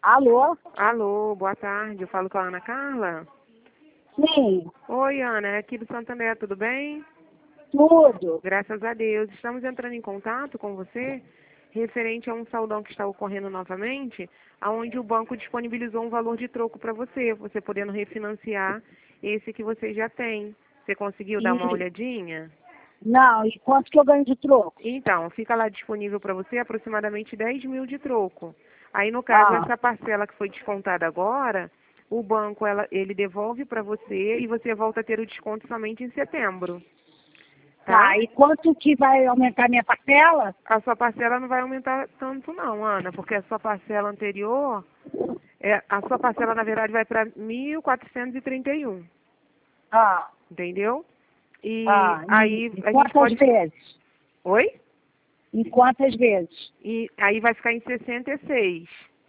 Alô? Alô, boa tarde. Eu falo com a Ana Carla. Sim, Oi, Ana, é aqui do Santander, tudo bem? tudo. Graças a Deus. Estamos entrando em contato com você referente a um saldão que está ocorrendo novamente, aonde o banco disponibilizou um valor de troco para você podendo refinanciar esse que você já tem. Você conseguiu dar uma E, olhadinha? não, e quanto que eu ganho de troco? Então, fica lá disponível para você aproximadamente 10 mil de troco. Aí, no caso, Ah, essa parcela que foi descontada agora, o banco ele devolve para você e você volta a ter o desconto somente em setembro, tá? tá. E quanto que vai aumentar minha parcela? A sua parcela não vai aumentar tanto não, Ana, porque a sua parcela anterior, a sua parcela, na verdade, vai para 1.431, Ah, entendeu? E ah. aí Em a gente quantas pode... vezes? Oi? Em quantas vezes? E aí vai ficar em 66.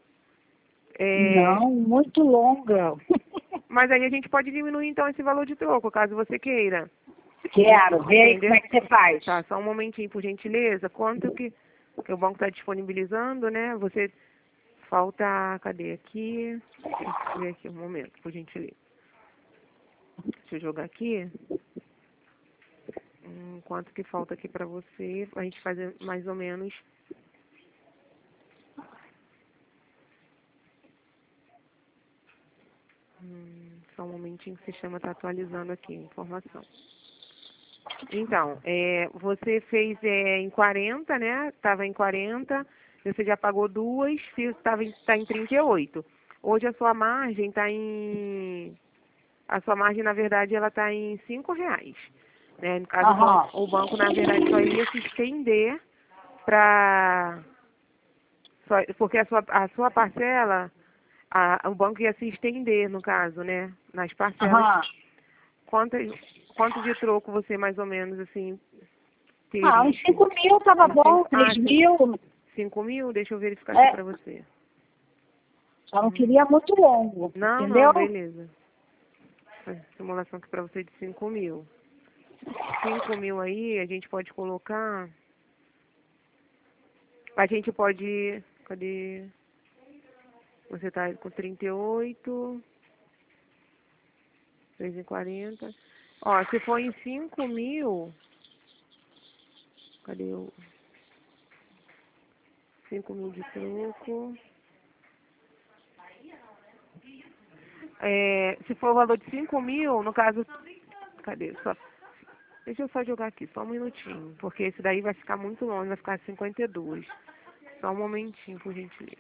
É, Não, muito longa. mas aí a gente pode diminuir então esse valor de troco, caso você queira. Quero ver aí como Entendeu? é que você faz. Tá, só um momentinho, por gentileza. Quanto que o banco está disponibilizando, né? Você falta. Cadê aqui? Deixa eu ver aqui um momento, por gentileza. Deixa eu jogar aqui. Quanto que falta aqui para você? A gente fazer mais ou menos. Só um momentinho que o sistema está atualizando aqui a informação. Então, você fez em 40, né? Estava em 40, você já pagou duas, está em 38. Hoje a sua margem está em... A sua margem, na verdade, ela está em R$ 5. Né? No caso, Aham. o banco, na verdade, só ia se estender para... Porque a sua parcela, o banco ia se estender, no caso, né? Nas parcelas. Aham. Quantas, quanto de troco você, mais ou menos, assim, Ah, teria? uns 5.000 tava bom, 3.000. 5 mil? Deixa eu verificar aqui É, para você. só não queria muito longo, Não, entendeu? não, beleza. Faz simulação aqui para você de 5 mil. 5 mil aí, a gente pode colocar... A gente pode... Cadê? Você tá com 38, 340. Ó, se for em 5 mil... Cadê o... 5 mil de troco... Se for o valor de 5 mil, no caso... Cadê? Deixa eu só jogar aqui, só um minutinho. Porque esse daí vai ficar muito longe, vai ficar 52. Só um momentinho, por gentileza.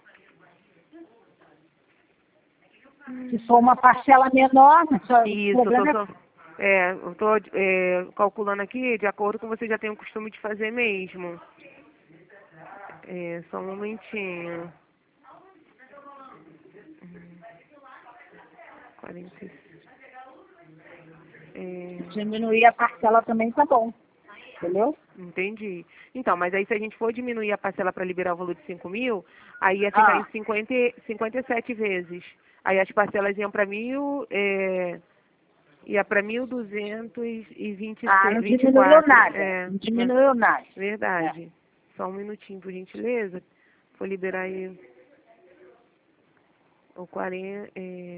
Se for uma parcela menor, só, o Isso, problema é... eu tô calculando aqui de acordo com você já tem o costume de fazer mesmo. Só um momentinho. 46. Diminuir a parcela também tá bom, entendeu? Entendi. Então, mas aí se a gente for diminuir a parcela para liberar o valor de 5 mil, aí ia ficar em Ah, 57 vezes. Aí as parcelas iam para ia para 1.226, não diminuiu 24. nada, não diminuiu nada. É. Verdade. Só um minutinho, por gentileza. Vou liberar aí o 40.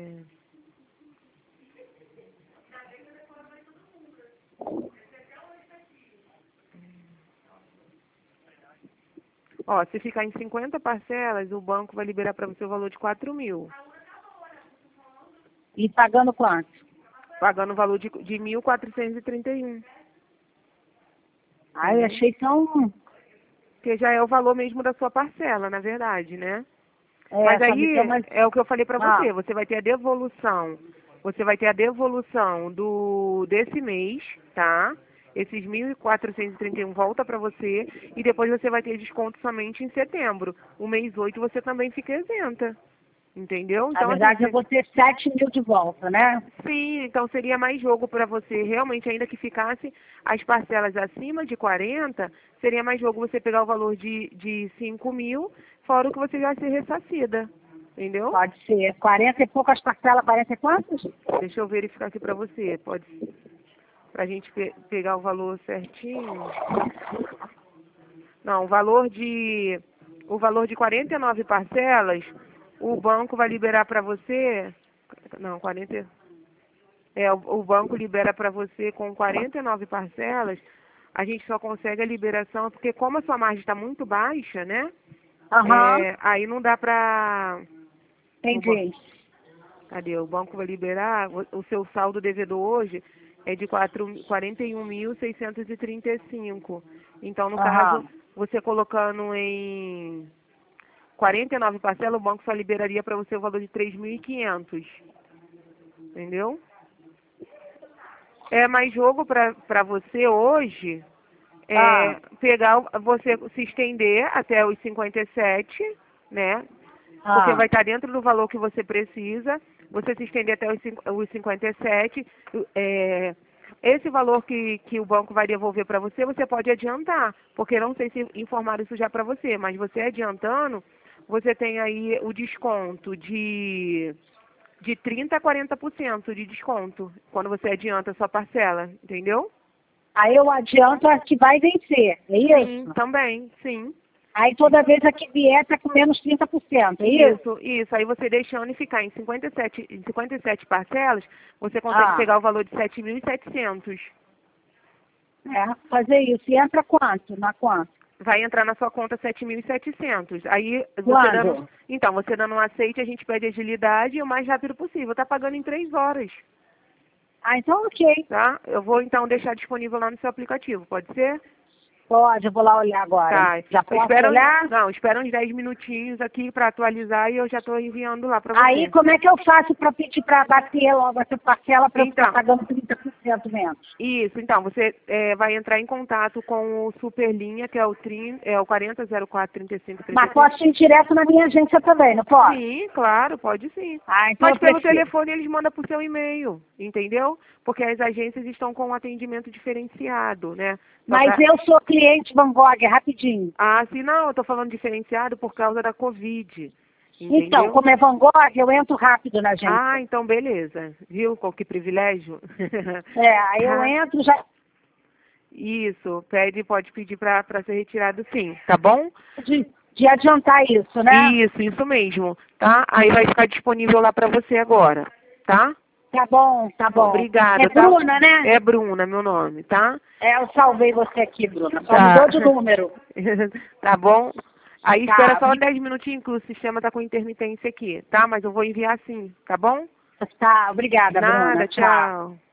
Ó, se ficar em 50 parcelas, o banco vai liberar para você o valor de 4 mil. E pagando quanto? Pagando o valor de 1.431. Ah, eu Entendeu? achei tão... Que já é o valor mesmo da sua parcela, na verdade, né? É, Mas só me deu aí mais... é o que eu falei para Ah, você. Você vai ter a devolução. Você vai ter a devolução desse mês, tá? Esses 1.431 volta para você e depois você vai ter desconto somente em setembro. O mês 8 você também fica isenta. Entendeu? na Então, assim, verdade eu vou ter 7.000 de volta, né? sim, então seria mais jogo para você, realmente, ainda que ficasse as parcelas acima de 40, seria mais jogo você pegar o valor de 5 mil, fora o que você já ser ressarcida, entendeu? Pode ser 40 e poucas parcelas, 40 e quantos? Deixa eu verificar aqui para você, pra gente pegar o valor certinho. Não, o valor de 49 parcelas o banco vai liberar para você, não, 40, o banco libera para você com 49 parcelas, a gente só consegue a liberação, porque como a sua margem está muito baixa, né? Aham, Aí não dá para... entendi. Cadê? O banco vai liberar, o seu saldo devedor hoje é de 41.635. Então, no caso, Aham. você colocando em 49 parcelas, o banco só liberaria para você o valor de 3.500. Entendeu? É mais jogo para você hoje Ah, pegar, você se estender até os 57, né? Porque ah. vai estar dentro do valor que você precisa, você se estender até os 57. Esse valor que o banco vai devolver para você, você pode adiantar, porque não sei se informaram isso já para você, mas você adiantando, você tem aí o desconto de 30% a 40% de desconto, quando você adianta a sua parcela, entendeu? Aí eu adianto a que vai vencer, é Sim, isso? também, sim. Aí toda vez a que vier tá com menos 30%, é isso? Isso. Aí você deixando e ficar em 57 parcelas, você consegue Ah, pegar o valor de 7.700. fazer isso. E entra quanto? Na quanto? Vai entrar na sua conta 7.700. Aí você dando, Quando? então, você dando um aceite, a gente pede agilidade o mais rápido possível. Tá pagando em 3 horas, Ah, então ok. tá? Eu vou então deixar disponível lá no seu aplicativo, pode ser? Pode, eu vou lá olhar agora. Tá. Já Eu posso espero, olhar? não, espera uns 10 minutinhos aqui para atualizar e eu já estou enviando lá para Aí você. como é que eu faço para pedir para bater logo essa parcela para eu ficar Então, pagando 30% menos? isso, então, você vai entrar em contato com o Superlinha, que é o 4004 Mas 35 posso ir direto na minha agência também, não posso? Sim, claro, pode sim. Ah, então Mas eu pelo prefiro. telefone eles mandam por seu e-mail, entendeu? Porque as agências estão com um atendimento diferenciado, né? Só Mas pra... eu sou cliente Van Gogh, rapidinho. Ah, sim, não, eu tô falando diferenciado por causa da Covid, Então, entendeu? como é Van Gogh, eu entro rápido na Ah, agência. então beleza. Viu qual que privilégio? Aí eu Tá. entro já Isso, pode pedir para ser retirado sim, tá bom? de adiantar isso, né? Isso mesmo, tá? Aí vai ficar disponível lá para você agora, tá? Tá bom, tá bom. É Obrigada, tá? Bruna, né? É Bruna, meu nome, tá? Eu salvei você aqui, Bruna. Só Tá. mudou de número. Tá bom? Aí espera Tá, só 10 minutinhos que o sistema tá com intermitência aqui, tá? Mas eu vou enviar sim, tá bom? tá, obrigada, Bruna. Nada, Tchau. tchau.